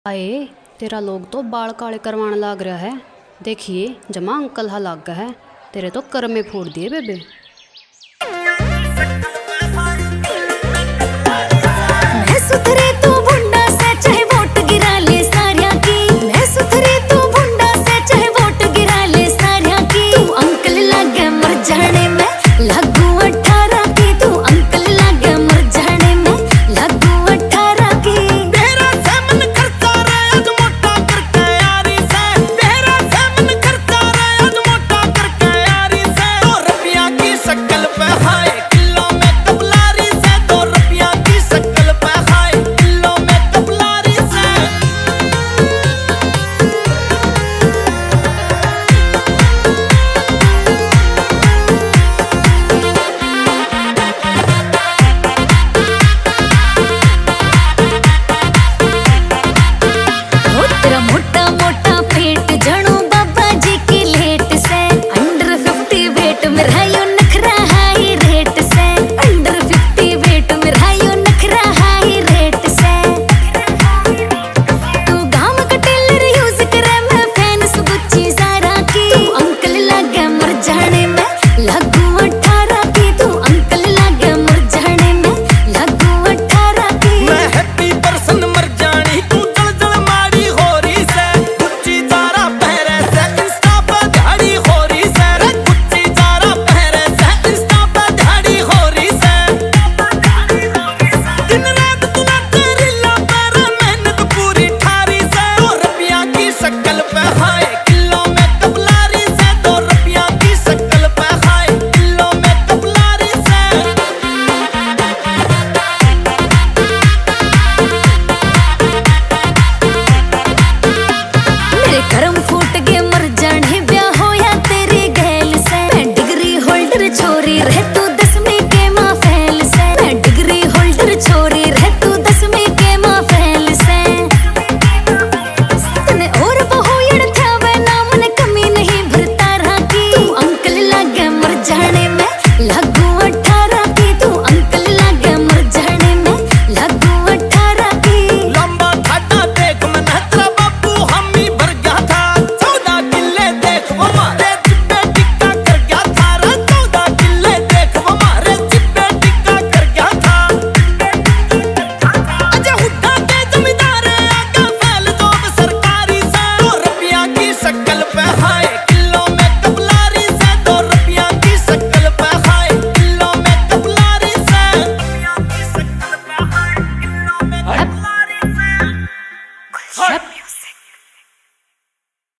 आए तेरा लोग तो बाल काले करवाने लाग रहा है। देखिए जमा अंकल हा लाग गया है। तेरे तो कर में फोड़ दिए बेबे। मैं सुधरे तू भुंडा से चाहे वोट गिरा ले सारिया की। मैं सुधरे तू भुंडा से चाहे वोट गिरा ले सारिया की। तू अंकल लागे मर जाने में लागू 18 की। तू अंकल लागे मर जाने में लागू 18 की। तेरा से मन करता रहे आज मोटा करके यारी से। तेरा से मन करता रहे आज मोटा करके यारी से। 2 रुपया की शक्ल पे हाय किलो में कबलारी से। 2 रुपया की शक्ल पे हाय किलो में कबलारी से। तेरा मोटा मोटा पेट जणो बाबा जी की लेट से। अंडर 50 वेट में रहायो नखरा हाई रेट से। अंडर 50 वेट में रहायो नखरा हाई रेट से। तू गाम का टेलर यूज करे मैं फैन सुबुच्ची सारा की। तू अंकल लागे मर जाने में लागू 18 की। तू अंकल लागे मर जाने में लागू 18 की। मैं हैप्पी पर्सन मर जानी तू जल जल मारी हो रही से। गुच्ची जारा पहरे से इंस्टा पे झाड़ी हो रही से। गुच्ची जारा पहरे से इंस्टा पे झाड़ी हो रही से। दिन रात तू नाचे रीला पर मेहनत पूरी ठारी से। 2 रुपया की शक्ल पे हाय किलो में कबलारी से। 2 रुपया की शक्ल पे हाय किलो में कबलारी से। मेरे कर्म फूट गए मर जाने ब्याह होया तेरे गैल से। मैं डिग्री होल्डर छोरी रह तू 10वीं के माँ फैल से। मैं डिग्री होल्डर छोरी रह तू 10वीं के माँ फैल से। तने और बहुयड़ था वे नाम ने कमी नहीं भरता रहा की। तू अंकल लागे मर जाने में लागू 18 की। तू अंकल लागे मर जाने में लागू 18 की। लंबा खाटा देख मन तेरा बापू हामी भर गया था। 14 किले देख वो मारे चिप्पे टिक्का कर गया था। 14 किले देख वो मारे चिप्पे टिक्का कर गया था। अजय हुड्डा के जमींदार आगे फैल जोब सरकारी से। 2 रुपया की शक्ल पे हाय किलो में कबलारी से। 2 रुपया की शक्ल पे हाय किलो में कबलारी से। 2 रुपया की शक्ल पे हाय किलो में कबलारी से।